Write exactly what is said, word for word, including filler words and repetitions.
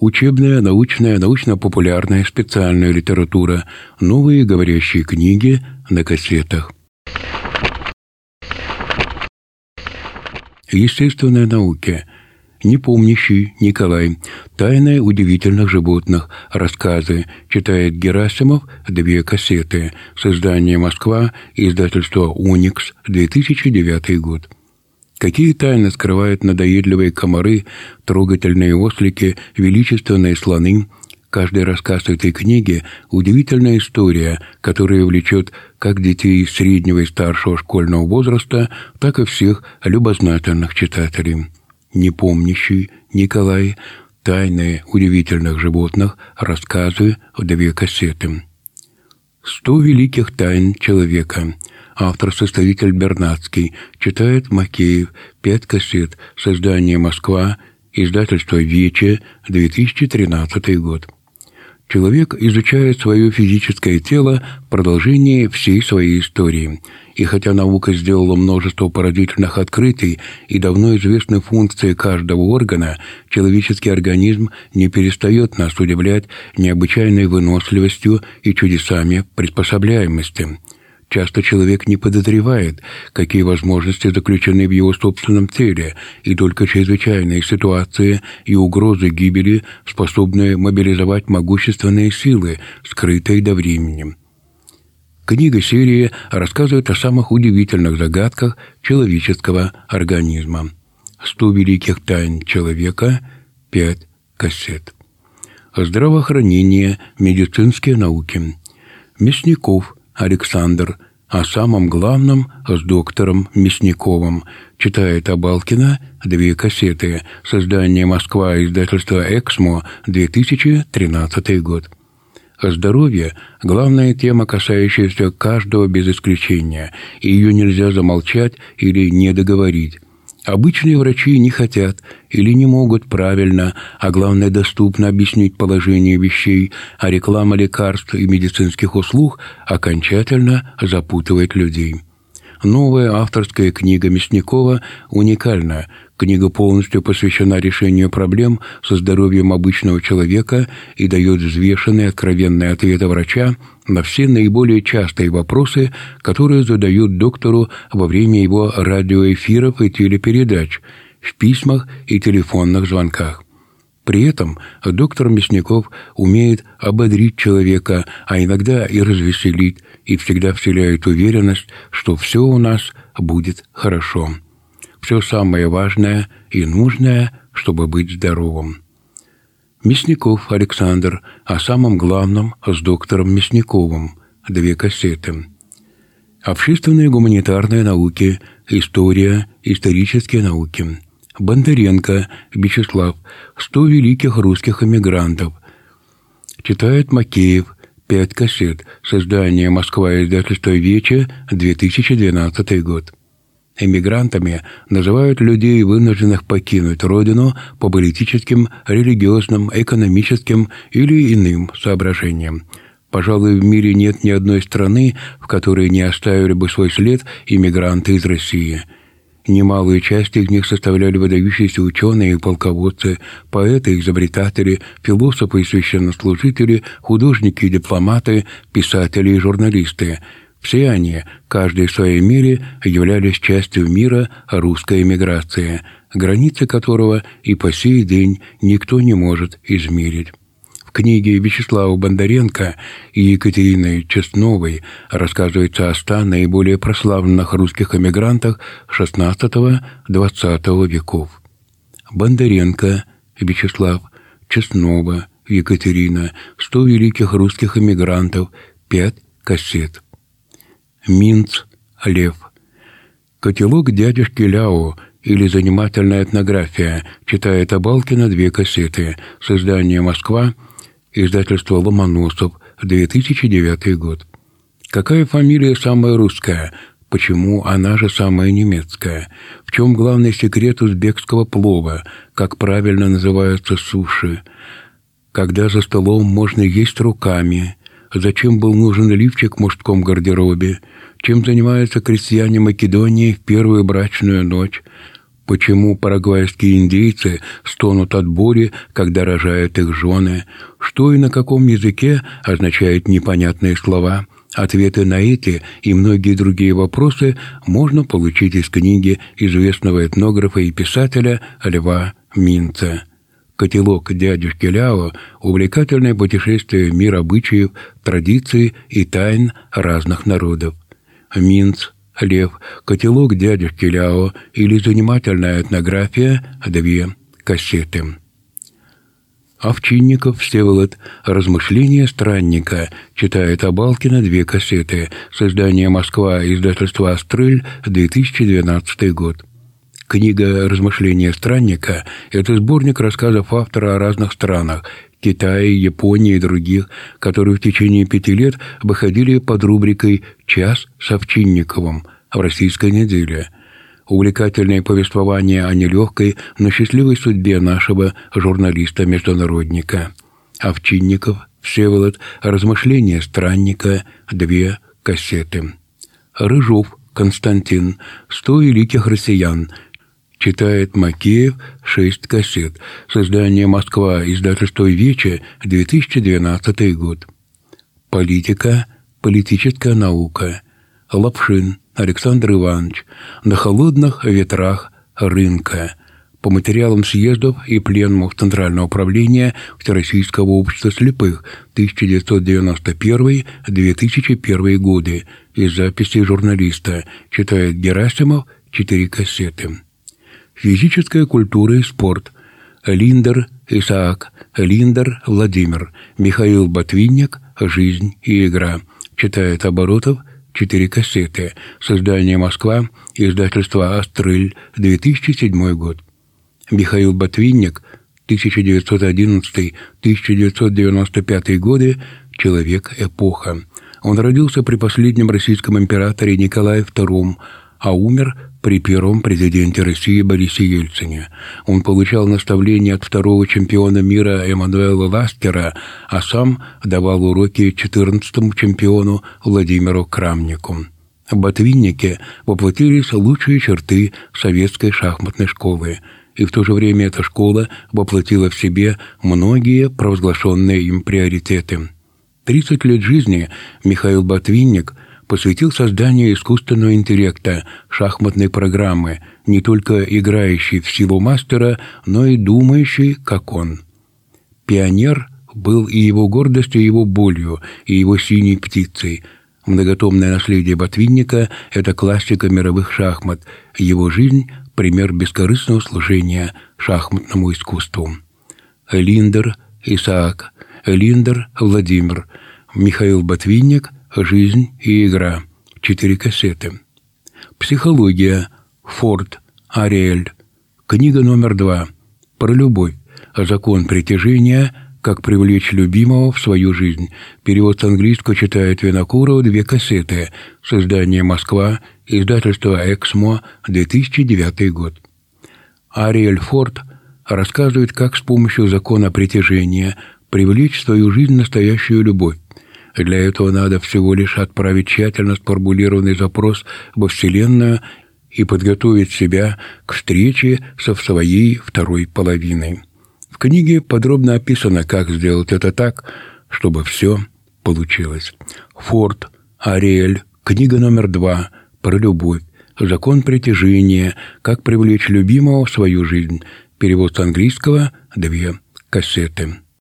учебная, научная, научно-популярная, специальная литература, новые говорящие книги на кассетах. Естественная наука. Непомнящий Николай. Тайны удивительных животных. Рассказы. Читает Герасимов. Две кассеты. Создание Москва. Издательство «Уникс». две тысячи девятый год. Какие тайны скрывают надоедливые комары, трогательные ослики, величественные слоны? Каждый рассказ этой книги – удивительная история, которая влечет как детей среднего и старшего школьного возраста, так и всех любознательных читателей. Непомнящий Николай. Тайны удивительных животных. Рассказы. Две кассеты. «Сто великих тайн человека». Автор-составитель Бернацкий. Читает Макеев. Пять кассет. Создание Москва. Издательство «Вече». две тысячи тринадцатый год. Человек изучает свое физическое тело в продолжении всей своей истории. И хотя наука сделала множество поразительных открытий и давно известны функции каждого органа, человеческий организм не перестает нас удивлять необычайной выносливостью и чудесами приспособляемости. Часто человек не подозревает, какие возможности заключены в его собственном теле, и только чрезвычайные ситуации и угрозы гибели способны мобилизовать могущественные силы, скрытые до времени. Книга серии рассказывает о самых удивительных загадках человеческого организма. «Сто великих тайн человека», пять кассет. Здравоохранение, медицинские науки. Мясников Александр. О самом главном с доктором Мясниковым. Читает Абалкина. Две кассеты. Создание Москва. Издательство «Эксмо». две тысячи тринадцатый год. Здоровье – главная тема, касающаяся каждого без исключения, и ее нельзя замолчать или не договорить. Обычные врачи не хотят или не могут правильно, а главное доступно объяснить положение вещей, а реклама лекарств и медицинских услуг окончательно запутывает людей. Новая авторская книга Мясникова уникальна. Книга полностью посвящена решению проблем со здоровьем обычного человека и дает взвешенные откровенные ответы врача на все наиболее частые вопросы, которые задают доктору во время его радиоэфиров и телепередач, в письмах и телефонных звонках. При этом доктор Мясников умеет ободрить человека, а иногда и развеселить, и всегда вселяет уверенность, что все у нас будет хорошо. Все самое важное и нужное, чтобы быть здоровым. Мясников Александр. О самом главном с доктором Мясниковым. Две кассеты. Общественные гуманитарные науки. История. Исторические науки. Бондаренко Вячеслав. «Сто великих русских эмигрантов». Читает Макеев. Пять кассет. Создание Москва. Издательство «Вече». две тысячи двенадцатый год. Эмигрантами называют людей, вынужденных покинуть родину по политическим, религиозным, экономическим или иным соображениям. Пожалуй, в мире нет ни одной страны, в которой не оставили бы свой след иммигранты из России. Немалую часть из них составляли выдающиеся ученые и полководцы, поэты, изобретатели, философы и священнослужители, художники и дипломаты, писатели и журналисты. Все они, каждый в своей мере, являлись частью мира русской эмиграции, границы которого и по сей день никто не может измерить. В книге Вячеслава Бондаренко и Екатерины Честновой рассказывается о ста наиболее прославленных русских эмигрантах шестнадцатого-двадцатого веков. Бондаренко Вячеслав, Честнова Екатерина, «Сто великих русских эмигрантов», пять кассет. Минц Лев. «Котелок дядюшки Ляо» или «Занимательная этнография», читает Абалкина. Две кассеты. Создание Москва. Издательство Ломоносов. две тысячи девятый год. Какая фамилия самая русская? Почему она же самая немецкая? В чем главный секрет узбекского плова? Как правильно называются суши? Когда за столом можно есть руками? Зачем был нужен лифчик в мужском гардеробе? Чем занимаются крестьяне Македонии в первую брачную ночь? Почему парагвайские индейцы стонут от боли, когда рожают их жены? Что и на каком языке означают непонятные слова? Ответы на эти и многие другие вопросы можно получить из книги известного этнографа и писателя Льва Минца. «Котелок дядюшки Ляо» – увлекательное путешествие в мир обычаев, традиций и тайн разных народов. Минц, Лев, «Котелок дядюшки Ляо» или «Занимательная этнография», две кассеты. Овчинников Всеволод, «Размышления странника», читает Абалкина, две кассеты. Создание «Москва», издательство «Астрель», две тысячи двенадцатый год. Книга «Размышления странника» – это сборник рассказов автора о разных странах – Китае, Японии и других, которые в течение пяти лет выходили под рубрикой «Час с Овчинниковым» в «Российской неделе». Увлекательное повествование о нелегкой, но счастливой судьбе нашего журналиста-международника. Овчинников Всеволод, «Размышления странника», две кассеты. Рыжов Константин, «Сто великих россиян», читает Макеев, шесть кассет. Создание «Москва», издательство «Вече», две тысячи двенадцатый год. Политика, политическая наука. Лапшин Александр Иванович, «На холодных ветрах рынка». По материалам съездов и пленумов Центрального управления Всероссийского общества слепых тысяча девятьсот девяносто первый — две тысячи первый годы. Из записей журналиста. Читает Герасимов, четыре кассеты. Физическая культура и спорт. Линдер Исаак, Линдер Владимир, Михаил Ботвинник, «Жизнь и игра». Читает Оборотов, четыре кассеты. Создание «Москва», издательство «Астрель», две тысячи седьмой год. Михаил Ботвинник, тысяча девятьсот одиннадцатый — тысяча девятьсот девяносто пятый годы, человек-эпоха. Он родился при последнем российском императоре Николае втором, а умер при первом президенте России Борисе Ельцине. Он получал наставления от второго чемпиона мира Эммануэла Ластера, а сам давал уроки четырнадцатому чемпиону Владимиру Крамнику. В Ботвиннике воплотились лучшие черты советской шахматной школы, и в то же время эта школа воплотила в себе многие провозглашенные им приоритеты. тридцать лет жизни Михаил Ботвинник посвятил созданию искусственного интеллекта, шахматной программы, не только играющей в силу мастера, но и думающей, как он. Пионер был и его гордостью, и его болью, и его синей птицей. Многотомное наследие Ботвинника – это классика мировых шахмат, его жизнь – пример бескорыстного служения шахматному искусству. Линдер Исаак, Линдер Владимир, Михаил Ботвинник, «Жизнь и игра», четыре кассеты. Психология, Форд, Ариэль, книга номер два, про любовь, закон притяжения, как привлечь любимого в свою жизнь. Перевод с английского читает Винокурова, две кассеты. Создание «Москва», издательство «Эксмо», две тысячи девятый год. Ариэль Форд рассказывает, как с помощью закона притяжения привлечь в свою жизнь настоящую любовь. Для этого надо всего лишь отправить тщательно сформулированный запрос во Вселенную и подготовить себя к встрече со своей второй половиной. В книге подробно описано, как сделать это так, чтобы все получилось. Форд, Ариэль, книга номер два, про любовь, закон притяжения, как привлечь любимого в свою жизнь. Перевод с английского, две кассеты.